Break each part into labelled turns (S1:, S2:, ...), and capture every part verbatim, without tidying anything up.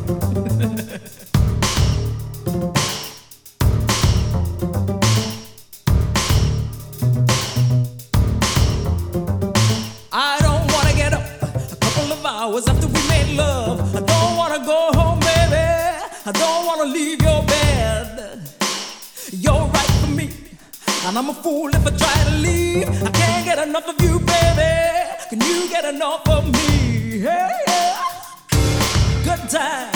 S1: I don't wanna get up a couple of hours after we made love. I don't wanna go home, baby. I don't wanna leave your bed. You're right for me, and I'm a fool if I try to leave. I can't get enough of you, baby. Can you get enough of me? Hey, yeah. Good time.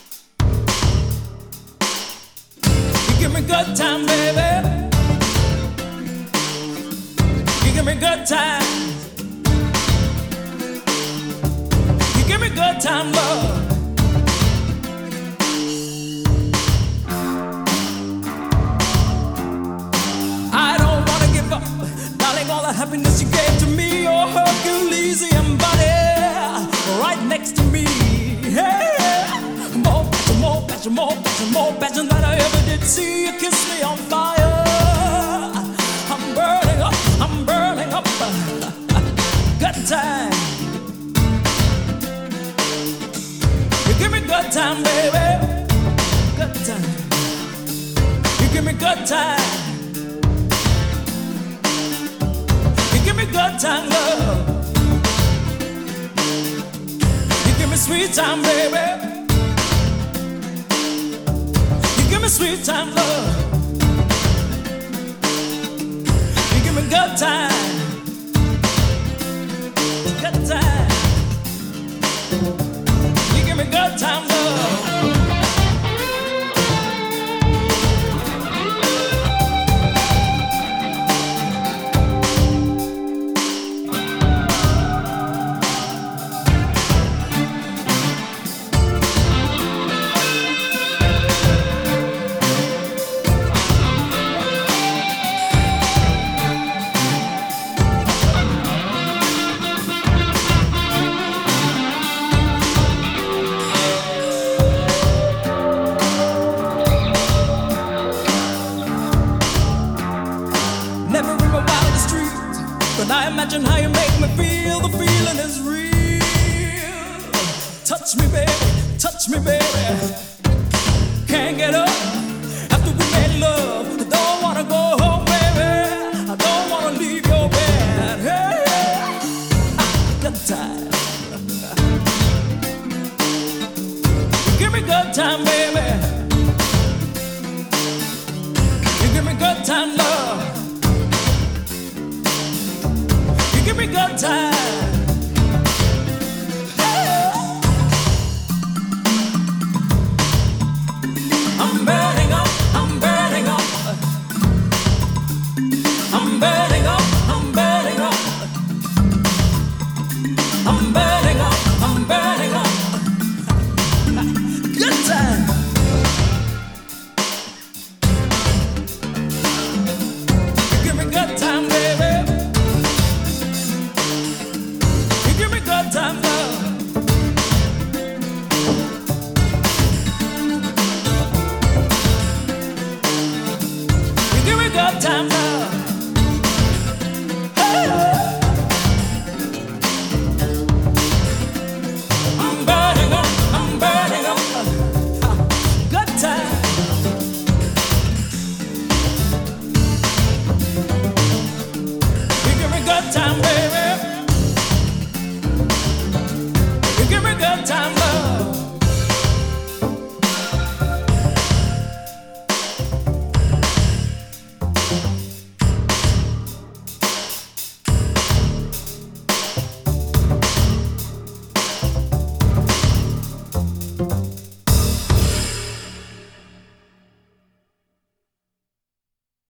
S1: You give me good time, baby. You give me good time. You give me good time, love. I don't wanna give up, darling, all the happiness you gave to me. Your Hercules body right next to me. Hey, more passion, more passion, more passion, more passion than I ever did see. You kiss me on fire. I'm burning up, I'm burning up. Good time. You give me good time, baby. Good time. You give me good time. You give me good time, love. You give me sweet time, baby. You give me sweet time, love. You give me good time. Good time. You give me good time, love. But I imagine how you make me feel. The feeling is real. Touch me, baby. Touch me, baby. Can't get up after we made love. I don't wanna go home, baby. I don't wanna leave your bed. Hey, good time. Give me good time, baby. You give me good time, love. Give me good time. Hey. I'm burning up, I'm burning up. I'm burning up, I'm burning up. I'm burning